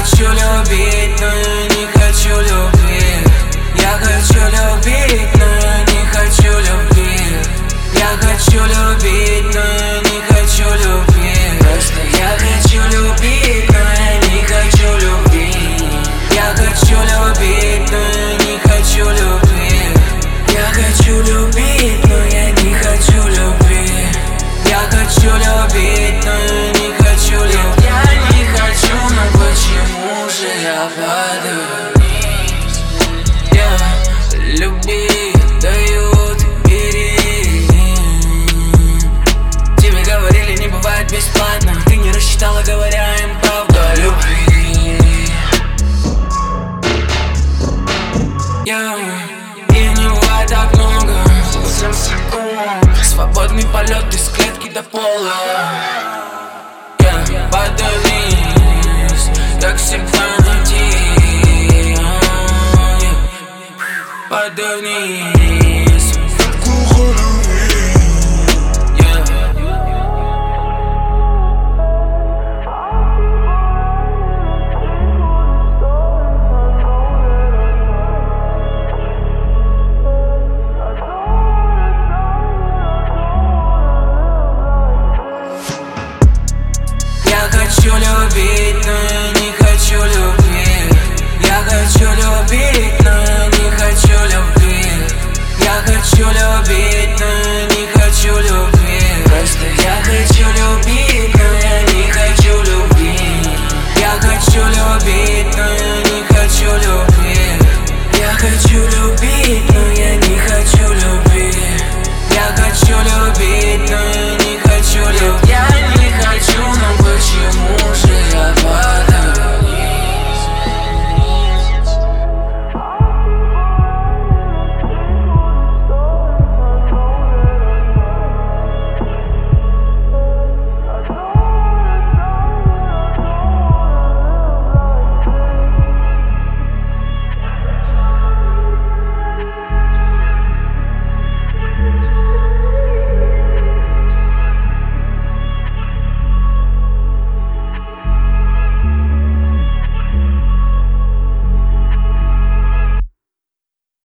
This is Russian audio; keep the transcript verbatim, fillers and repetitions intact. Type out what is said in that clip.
хочу любить, но я не хочу любви. Я хочу любить, но я не хочу любви. Я хочу любить, но я не хочу любви. Просто я хочу любить, но я не хочу любви. Я хочу любить, но я не хочу любви. Я хочу любить, но я не хочу любви. Я хочу любить, но я не хочу любви. Я не хочу, но почему же я падаю вниз? Я любить дают, бери. Тебе говорили, не бывает бесплатно. Ты не рассчитала, говоря им правду о любви. Я И не бывает так много, совсем секунд. Свободный полет из клетки до пола.